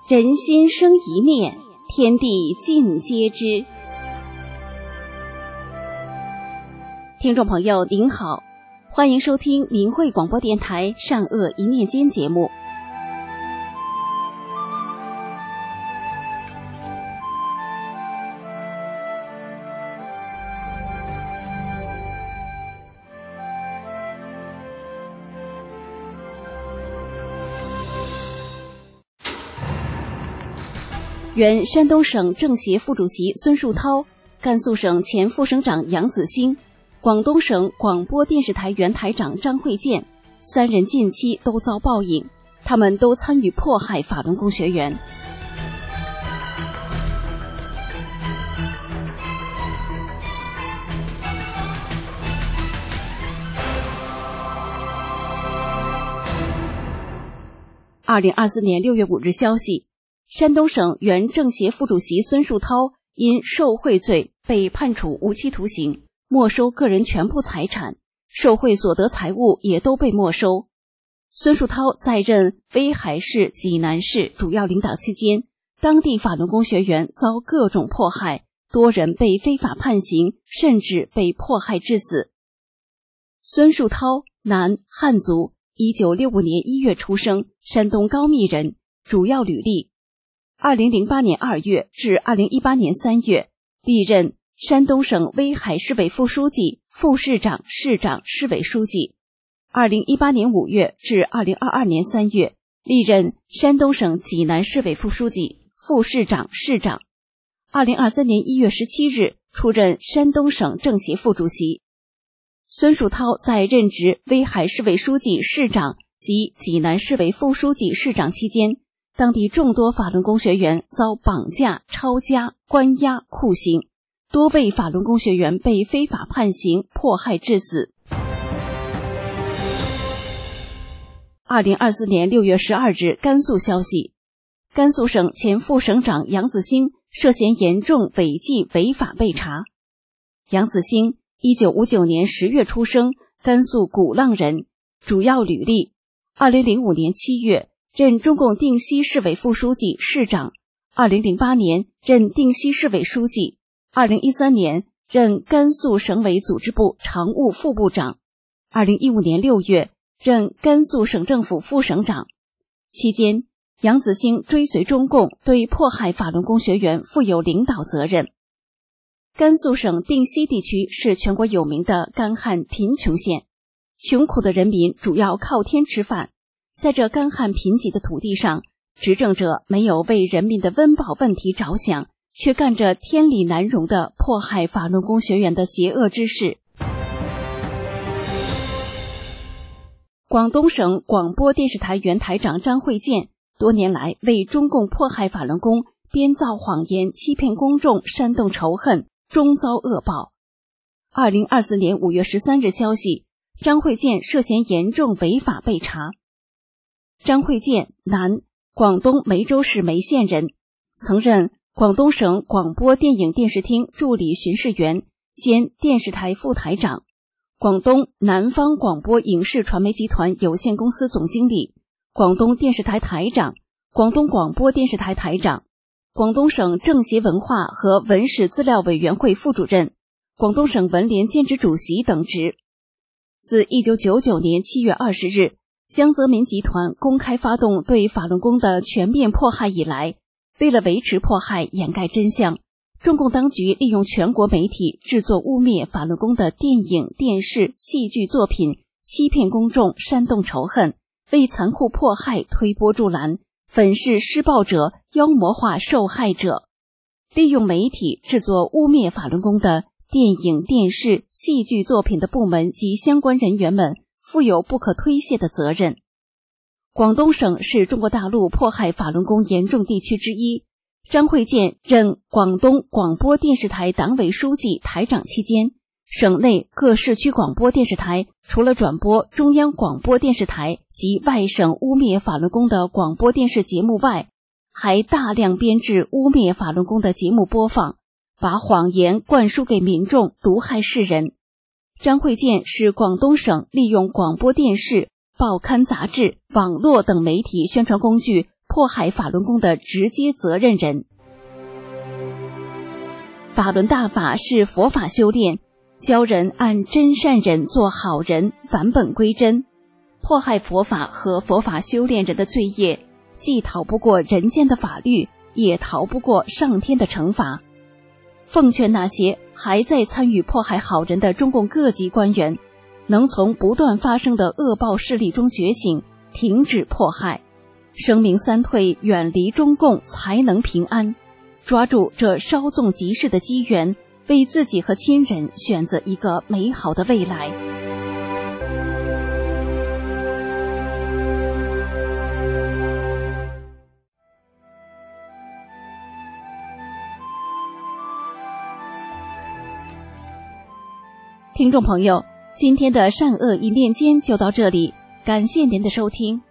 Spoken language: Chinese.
人心生一念，天地尽皆知。听众朋友您好，欢迎收听明慧广播电台善恶一念间节目。原山东省政协副主席孙树涛，甘肃省前副省长杨子兴，广东省广播电视台原台长张慧建三人近期都遭报应，他们都参与迫害法轮功学员。2024年6月5日消息，山东省原政协副主席孙树涛因受贿罪被判处无期徒刑，没收个人全部财产，受贿所得财物也都被没收。孙树涛在任威海市、济南市主要领导期间，当地法轮功学员遭各种迫害，多人被非法判刑，甚至被迫害致死。孙树涛，男，汉族，1965年1月出生，山东高密人，主要履历2008年2月至2018年3月，历任山东省威海市委副书记、副市长、市长、市委书记。2018年5月至2022年3月，历任山东省济南市委副书记、副市长、市长。2023年1月17日出任山东省政协副主席。孙树涛在任职威海市委书记、市长及济南市委副书记、市长期间，当地众多法轮功学员遭绑架、抄家、关押、酷刑，多位法轮功学员被非法判刑、迫害致死。2024年6月12日，甘肃消息，甘肃省前副省长杨子兴涉嫌严重违纪违法被查。杨子兴1959年10月出生，甘肃古浪人，主要履历2005年7月任中共定西市委副书记、市长，2008年任定西市委书记，2013年任甘肃省委组织部常务副部长，2015年6月任甘肃省政府副省长。期间，杨子兴追随中共，对迫害法轮功学员负有领导责任。甘肃省定西地区是全国有名的干旱贫穷县，穷苦的人民主要靠天吃饭。在这干旱贫瘠的土地上，执政者没有为人民的温饱问题着想，却干着天理难容的迫害法轮功学员的邪恶之事。广东省广播电视台原台长张慧建多年来为中共迫害法轮功编造谎言，欺骗公众，煽动仇恨，终遭恶报。2024年5月13日消息，张慧建涉嫌严重违法被查。张慧建，男，广东梅州市梅县人，曾任广东省广播电影电视厅助理巡视员兼电视台副台长，广东南方广播影视传媒集团有限公司总经理，广东电视台台长，广东广播电视台台长，广东省政协文化和文史资料委员会副主任，广东省文联兼职主席等职。自1999年7月20日江泽民集团公开发动对法轮功的全面迫害以来，为了维持迫害、掩盖真相，中共当局利用全国媒体制作污蔑法轮功的电影、电视、戏剧作品，欺骗公众，煽动仇恨，为残酷迫害推波助澜，粉饰施暴者，妖魔化受害者。利用媒体制作污蔑法轮功的电影、电视、戏剧作品的部门及相关人员们负有不可推卸的责任。广东省是中国大陆迫害法轮功严重地区之一。张慧建任广东广播电视台党委书记、台长期间，省内各市区广播电视台除了转播中央广播电视台及外省污蔑法轮功的广播电视节目外，还大量编制污蔑法轮功的节目播放，把谎言灌输给民众，毒害世人。张慧建是广东省利用广播电视、报刊杂志、网络等媒体宣传工具迫害法轮功的直接责任人。法轮大法是佛法修炼，教人按真善忍做好人，返本归真。迫害佛法和佛法修炼人的罪业，既逃不过人间的法律，也逃不过上天的惩罚。奉劝那些还在参与迫害好人的中共各级官员，能从不断发生的恶报势力中觉醒，停止迫害，声明三退，远离中共，才能平安。抓住这稍纵即逝的机缘，为自己和亲人选择一个美好的未来。听众朋友，今天的善恶一念间就到这里，感谢您的收听。